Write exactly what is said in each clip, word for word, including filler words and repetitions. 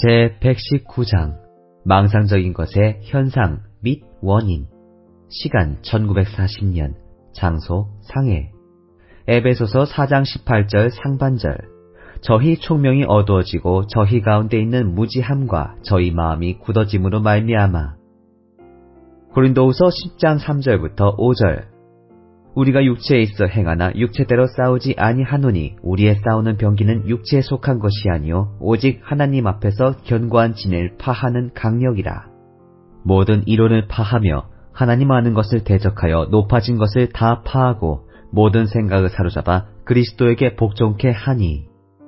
제백십구 장 망상적인 것의 현상 및 원인. 시간 천구백사십 년. 장소 상해. 에베소서 사 장 십팔 절 상반절. 저희 총명이 어두워지고 저희 가운데 있는 무지함과 저희 마음이 굳어짐으로 말미암아. 고린도후서 십 장 삼 절부터 오 절. 우리가 육체에 있어 행하나 육체대로 싸우지 아니하노니 우리의 싸우는 병기는 육체에 속한 것이 아니요 오직 하나님 앞에서 견고한 진을 파하는 강력이라. 모든 이론을 파하며 하나님 아는 것을 대적하여 높아진 것을 다 파하고 모든 생각을 사로잡아 그리스도에게 복종케 하니.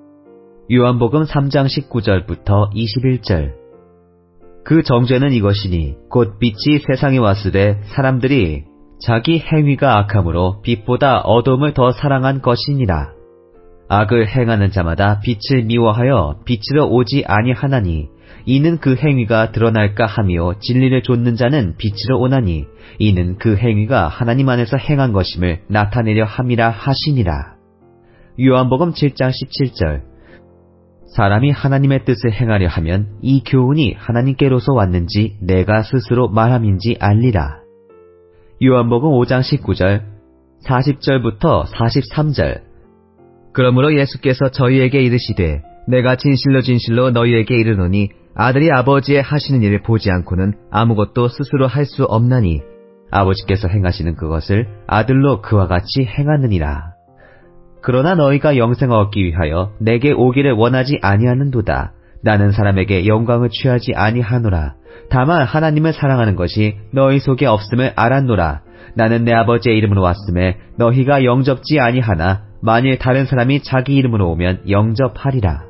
요한복음 삼 장 십구 절부터 이십일 절. 그 정죄는 이것이니 곧 빛이 세상에 왔으되 사람들이 자기 행위가 악함으로 빛보다 어둠을 더 사랑한 것이니라. 악을 행하는 자마다 빛을 미워하여 빛으로 오지 아니하나니 이는 그 행위가 드러날까 하며 진리를 좇는 자는 빛으로 오나니 이는 그 행위가 하나님 안에서 행한 것임을 나타내려 함이라 하시니라. 요한복음 칠 장 십칠 절. 사람이 하나님의 뜻을 행하려 하면 이 교훈이 하나님께로서 왔는지 내가 스스로 말함인지 알리라. 요한복음 오 장 십구 절, 사십 절부터 사십삼 절. 그러므로 예수께서 저희에게 이르시되 내가 진실로 진실로 너희에게 이르노니 아들이 아버지의 하시는 일을 보지 않고는 아무것도 스스로 할 수 없나니 아버지께서 행하시는 그것을 아들로 그와 같이 행하느니라. 그러나 너희가 영생을 얻기 위하여 내게 오기를 원하지 아니하는도다. 나는 사람에게 영광을 취하지 아니하노라. 다만 하나님을 사랑하는 것이 너희 속에 없음을 알았노라. 나는 내 아버지의 이름으로 왔음에 너희가 영접지 아니하나 만일 다른 사람이 자기 이름으로 오면 영접하리라.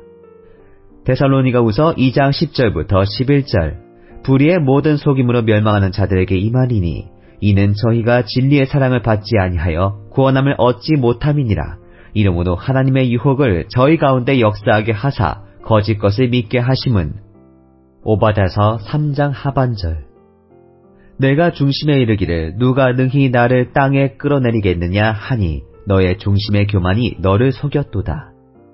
데살로니가후서 이 장 십 절부터 십일 절. 불의의 모든 속임으로 멸망하는 자들에게 이 말이니 이는 저희가 진리의 사랑을 받지 아니하여 구원함을 얻지 못함이니라. 이러므로 하나님의 유혹을 저희 가운데 역사하게 하사 거짓 것을 믿게 하심은. 오바댜서 삼 장 하반절. 내가 중심에 이르기를 누가 능히 나를 땅에 끌어내리겠느냐 하니 너의 중심의 교만이 너를 속였도다.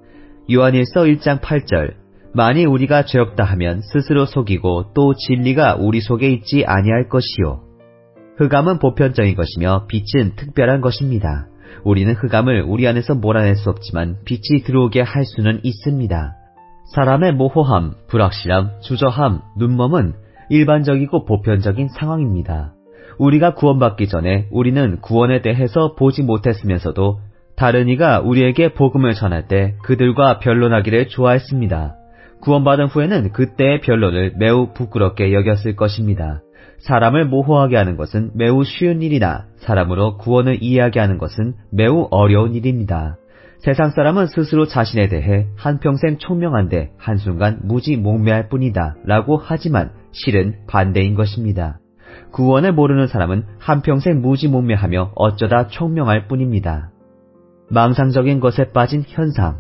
요한일서 일 장 팔 절. 만일 우리가 죄없다 하면 스스로 속이고 또 진리가 우리 속에 있지 아니할 것이요. 흑암은 보편적인 것이며 빛은 특별한 것입니다. 우리는 흑암을 우리 안에서 몰아낼 수 없지만 빛이 들어오게 할 수는 있습니다. 사람의 모호함, 불확실함, 주저함, 눈멈은 일반적이고 보편적인 상황입니다. 우리가 구원받기 전에 우리는 구원에 대해서 보지 못했으면서도 다른 이가 우리에게 복음을 전할 때 그들과 변론하기를 좋아했습니다. 구원받은 후에는 그때의 변론을 매우 부끄럽게 여겼을 것입니다. 사람을 모호하게 하는 것은 매우 쉬운 일이나 사람으로 구원을 이해하게 하는 것은 매우 어려운 일입니다. 세상 사람은 스스로 자신에 대해 한평생 총명한데 한순간 무지몽매할 뿐이다 라고 하지만 실은 반대인 것입니다. 구원을 모르는 사람은 한평생 무지몽매하며 어쩌다 총명할 뿐입니다. 망상적인 것에 빠진 현상.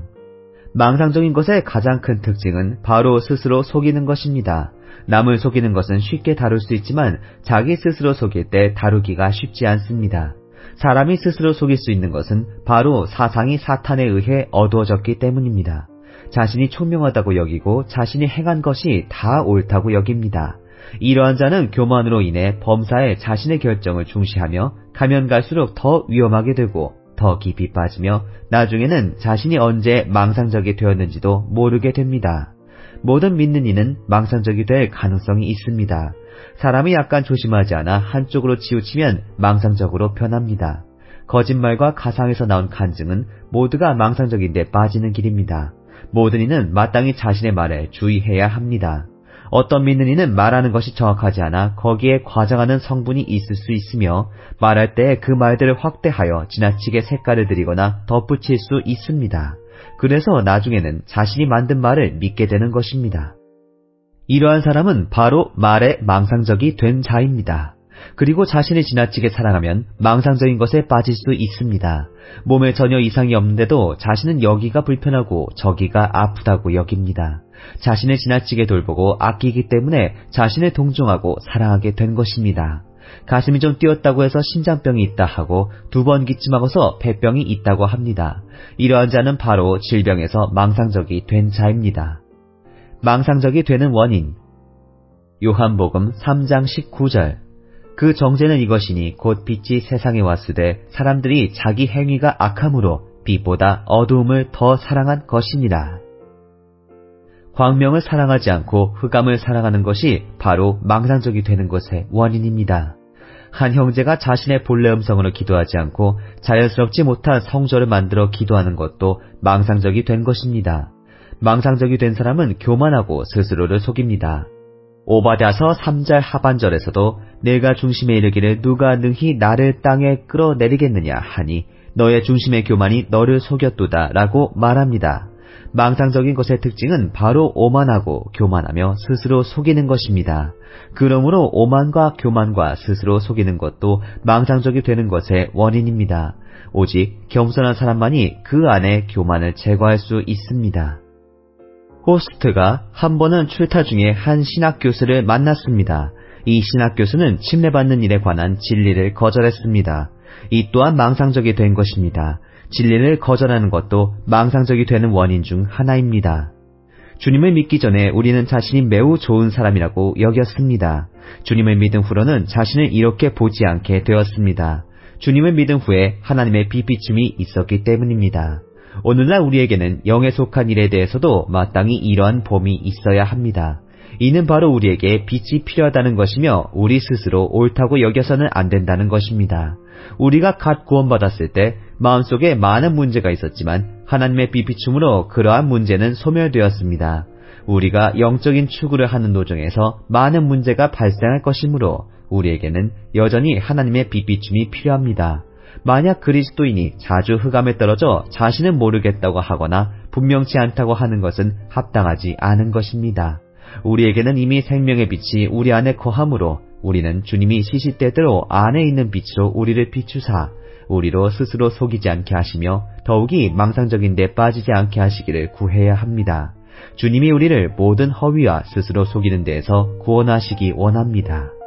망상적인 것의 가장 큰 특징은 바로 스스로 속이는 것입니다. 남을 속이는 것은 쉽게 다룰 수 있지만 자기 스스로 속일 때 다루기가 쉽지 않습니다. 사람이 스스로 속일 수 있는 것은 바로 사상이 사탄에 의해 어두워졌기 때문입니다. 자신이 총명하다고 여기고 자신이 행한 것이 다 옳다고 여깁니다. 이러한 자는 교만으로 인해 범사에 자신의 결정을 중시하며 가면 갈수록 더 위험하게 되고 더 깊이 빠지며 나중에는 자신이 언제 망상적이 되었는지도 모르게 됩니다. 모든 믿는 이는 망상적이 될 가능성이 있습니다. 사람이 약간 조심하지 않아 한쪽으로 치우치면 망상적으로 변합니다. 거짓말과 가상에서 나온 간증은 모두가 망상적인데 빠지는 길입니다. 모든 이는 마땅히 자신의 말에 주의해야 합니다. 어떤 믿는 이는 말하는 것이 정확하지 않아 거기에 과장하는 성분이 있을 수 있으며 말할 때 그 말들을 확대하여 지나치게 색깔을 들이거나 덧붙일 수 있습니다. 그래서 나중에는 자신이 만든 말을 믿게 되는 것입니다. 이러한 사람은 바로 말에 망상적이 된 자입니다. 그리고 자신을 지나치게 사랑하면 망상적인 것에 빠질 수 있습니다. 몸에 전혀 이상이 없는데도 자신은 여기가 불편하고 저기가 아프다고 여깁니다. 자신을 지나치게 돌보고 아끼기 때문에 자신을 동정하고 사랑하게 된 것입니다. 가슴이 좀 뛰었다고 해서 심장병이 있다 하고 두 번 기침하고서 폐병이 있다고 합니다. 이러한 자는 바로 질병에서 망상적이 된 자입니다. 망상적이 되는 원인. 요한복음 삼 장 십구 절. 그 정죄는 이것이니 곧 빛이 세상에 왔으되 사람들이 자기 행위가 악함으로 빛보다 어두움을 더 사랑한 것이니라. 광명을 사랑하지 않고 흑암을 사랑하는 것이 바로 망상적이 되는 것의 원인입니다. 한 형제가 자신의 본래 음성으로 기도하지 않고 자연스럽지 못한 성조를 만들어 기도하는 것도 망상적이 된 것입니다. 망상적이 된 사람은 교만하고 스스로를 속입니다. 오바댜서 삼 절 하반절에서도 내가 중심에 이르기를 누가 능히 나를 땅에 끌어내리겠느냐 하니 너의 중심의 교만이 너를 속였도다 라고 말합니다. 망상적인 것의 특징은 바로 오만하고 교만하며 스스로 속이는 것입니다. 그러므로 오만과 교만과 스스로 속이는 것도 망상적이 되는 것의 원인입니다. 오직 겸손한 사람만이 그 안에 교만을 제거할 수 있습니다. 호스트가 한 번은 출타 중에 한 신학교수를 만났습니다. 이 신학교수는 침례받는 일에 관한 진리를 거절했습니다. 이 또한 망상적이 된 것입니다. 진리를 거절하는 것도 망상적이 되는 원인 중 하나입니다. 주님을 믿기 전에 우리는 자신이 매우 좋은 사람이라고 여겼습니다. 주님을 믿은 후로는 자신을 이렇게 보지 않게 되었습니다. 주님을 믿은 후에 하나님의 빛비춤이 있었기 때문입니다. 오늘날 우리에게는 영에 속한 일에 대해서도 마땅히 이러한 봄이 있어야 합니다. 이는 바로 우리에게 빛이 필요하다는 것이며 우리 스스로 옳다고 여겨서는 안 된다는 것입니다. 우리가 갓 구원받았을 때 마음속에 많은 문제가 있었지만 하나님의 빛비춤으로 그러한 문제는 소멸되었습니다. 우리가 영적인 추구를 하는 노정에서 많은 문제가 발생할 것이므로 우리에게는 여전히 하나님의 빛비춤이 필요합니다. 만약 그리스도인이 자주 흑암에 떨어져 자신은 모르겠다고 하거나 분명치 않다고 하는 것은 합당하지 않은 것입니다. 우리에게는 이미 생명의 빛이 우리 안에 거하므로 우리는 주님이 시시때대로 안에 있는 빛으로 우리를 비추사 우리로 스스로 속이지 않게 하시며 더욱이 망상적인 데 빠지지 않게 하시기를 구해야 합니다. 주님이 우리를 모든 허위와 스스로 속이는 데에서 구원하시기 원합니다.